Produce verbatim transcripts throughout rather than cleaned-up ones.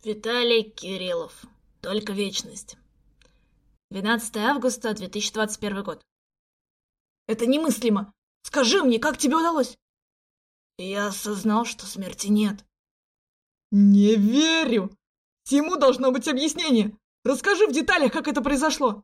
Виталий Кириллов. Только вечность. двенадцатое августа две тысячи двадцать первый год. Это немыслимо! Скажи мне, как тебе удалось? Я осознал, что смерти нет. Не верю! Всему должно быть объяснение! Расскажи в деталях, как это произошло!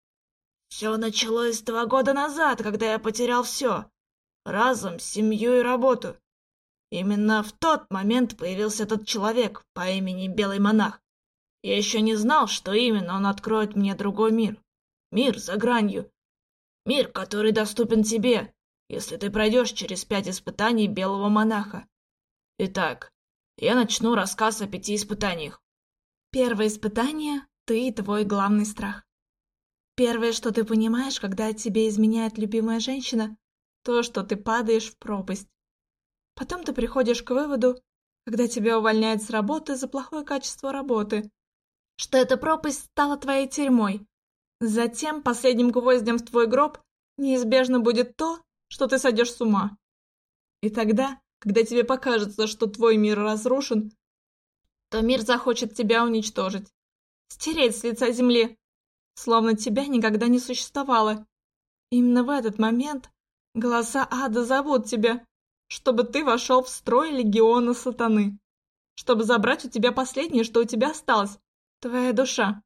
Все началось два года назад, когда я потерял все. Разум, семью и работу. Именно в тот момент появился этот человек по имени Белый Монах. Я еще не знал, что именно он откроет мне другой мир. Мир за гранью. Мир, который доступен тебе, если ты пройдешь через пять испытаний Белого Монаха. Итак, я начну рассказ о пяти испытаниях. Первое испытание – ты и твой главный страх. Первое, что ты понимаешь, когда тебе изменяет любимая женщина, то, что ты падаешь в пропасть. Потом ты приходишь к выводу, когда тебя увольняют с работы за плохое качество работы, что эта пропасть стала твоей тюрьмой. Затем последним гвоздем в твой гроб неизбежно будет то, что ты сойдешь с ума. И тогда, когда тебе покажется, что твой мир разрушен, то мир захочет тебя уничтожить, стереть с лица земли, словно тебя никогда не существовало. Именно в этот момент голоса ада зовут тебя, чтобы ты вошел в строй легиона сатаны, чтобы забрать у тебя последнее, что у тебя осталось, твоя душа.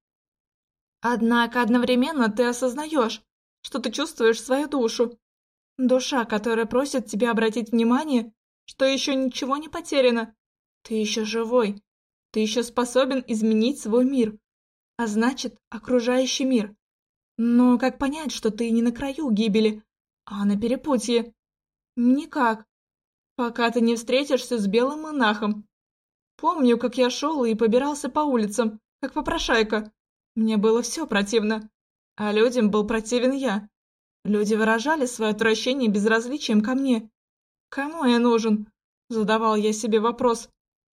Однако одновременно ты осознаешь, что ты чувствуешь свою душу. Душа, которая просит тебя обратить внимание, что еще ничего не потеряно. Ты еще живой, ты еще способен изменить свой мир, а значит, окружающий мир. Но как понять, что ты не на краю гибели, а на перепутье? Никак, пока ты не встретишься с Белым Монахом. Помню, как я шел и побирался по улицам, как попрошайка. Мне было все противно, а людям был противен я. Люди выражали свое отвращение безразличием ко мне. «Кому я нужен?» – задавал я себе вопрос.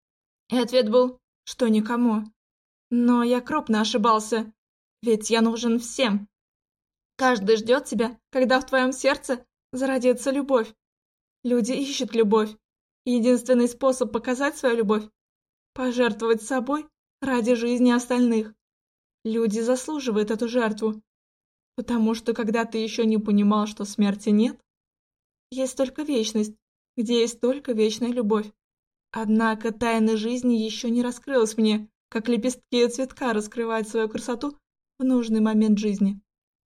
И ответ был, что никому. Но я крупно ошибался, ведь я нужен всем. Каждый ждет тебя, когда в твоем сердце зародится любовь. Люди ищут любовь. Единственный способ показать свою любовь – пожертвовать собой ради жизни остальных. Люди заслуживают эту жертву, потому что когда ты еще не понимал, что смерти нет, есть только вечность, где есть только вечная любовь. Однако тайна жизни еще не раскрылась мне, как лепестки цветка раскрывают свою красоту в нужный момент жизни.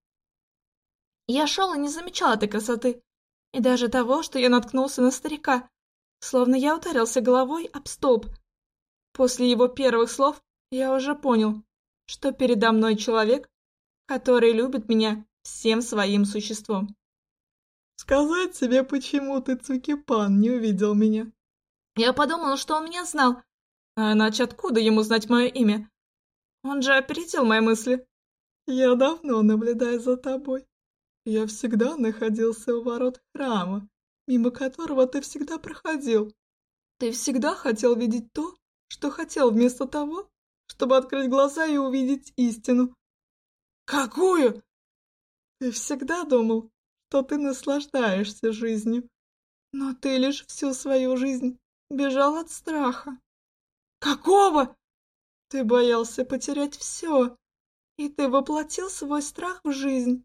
Я шел и не замечал этой красоты, и даже того, что я наткнулся на старика, словно я ударился головой об столб. После его первых слов я уже понял, что передо мной человек, который любит меня всем своим существом. Сказать тебе, почему ты, Цукипан, не увидел меня? Я подумал, что он меня знал, а иначе откуда ему знать мое имя? Он же опередил мои мысли. Я давно наблюдаю за тобой. Я всегда находился у ворот храма, мимо которого ты всегда проходил. Ты всегда хотел видеть то, что хотел, вместо того, чтобы открыть глаза и увидеть истину. Какую? Ты всегда думал, что ты наслаждаешься жизнью, но ты лишь всю свою жизнь бежал от страха. Какого? Ты боялся потерять все, и ты воплотил свой страх в жизнь.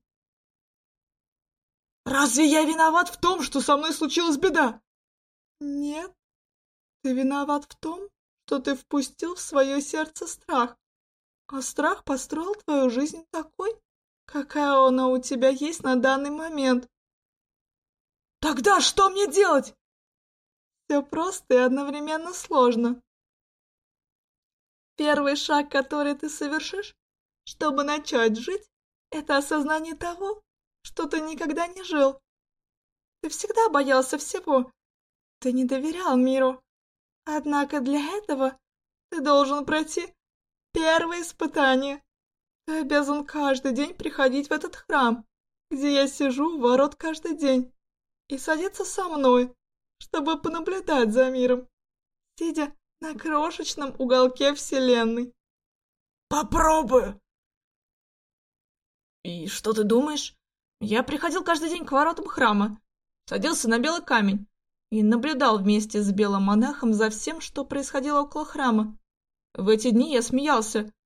Разве я виноват в том, что со мной случилась беда? Нет, ты виноват в том, что ты впустил в свое сердце страх, а страх построил твою жизнь такой, какая она у тебя есть на данный момент. Тогда что мне делать? Все просто и одновременно сложно. Первый шаг, который ты совершишь, чтобы начать жить, это осознание того, что ты никогда не жил. Ты всегда боялся всего. Ты не доверял миру. Однако для этого ты должен пройти первое испытание. Ты обязан каждый день приходить в этот храм, где я сижу у ворот каждый день, и садиться со мной, чтобы понаблюдать за миром, сидя на крошечном уголке вселенной. Попробую. И что ты думаешь? Я приходил каждый день к воротам храма, садился на белый камень и наблюдал вместе с белым монахом за всем, что происходило около храма. В эти дни я смеялся,